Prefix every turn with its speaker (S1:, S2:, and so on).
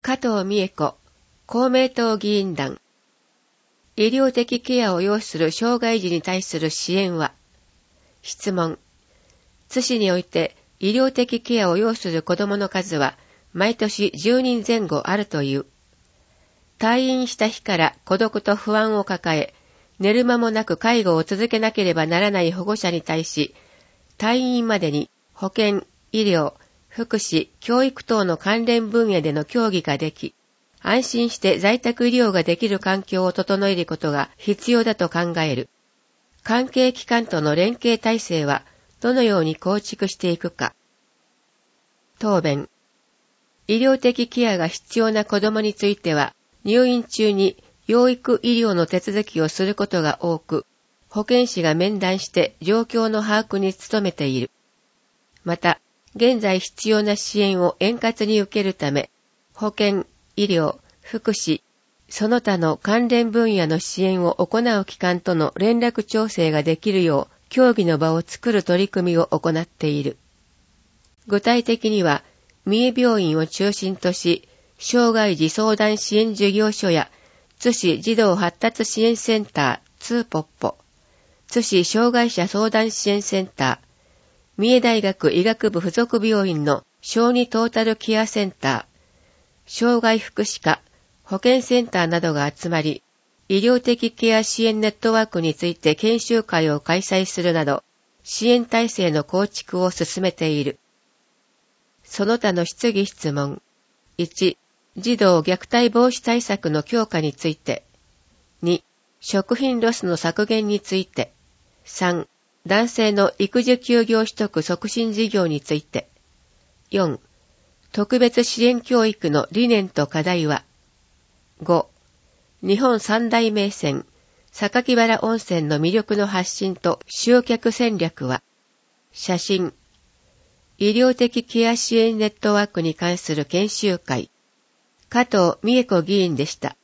S1: 加藤美恵子、公明党議員団。医療的ケアを要する障害児に対する支援は？質問。津市において医療的ケアを要する子どもの数は毎年10人前後あるという。退院した日から孤独と不安を抱え、寝る間もなく介護を続けなければならない保護者に対し、退院までに保健、医療、福祉、教育等の関連分野での協議ができ、安心して在宅医療ができる環境を整えることが必要だと考える。関係機関との連携体制はどのように構築していくか。答弁。医療的ケアが必要な子どもについては、入院中に養育医療の手続きをすることが多く、保健師が面談して状況の把握に努めている。また、現在必要な支援を円滑に受けるため、保健、医療、福祉、その他の関連分野の支援を行う機関との連絡調整ができるよう、協議の場を作る取り組みを行っている。具体的には、三重病院を中心とし、障害児相談支援事業所や、津市児童発達支援センター、ツーポッポ、津市障害者相談支援センター、三重大学医学部附属病院の小児トータルケアセンター、障害福祉課、保健センターなどが集まり、医療的ケア支援ネットワークについて研修会を開催するなど、支援体制の構築を進めている。その他の質疑質問。1、児童虐待防止対策の強化について。2、食品ロスの削減について。3、男性の育児休業取得促進事業について。4、特別支援教育の理念と課題は。5、日本三大名泉、榊原温泉の魅力の発信と集客戦略は。写真。医療的ケア支援ネットワークに関する研修会。加藤美恵子議員でした。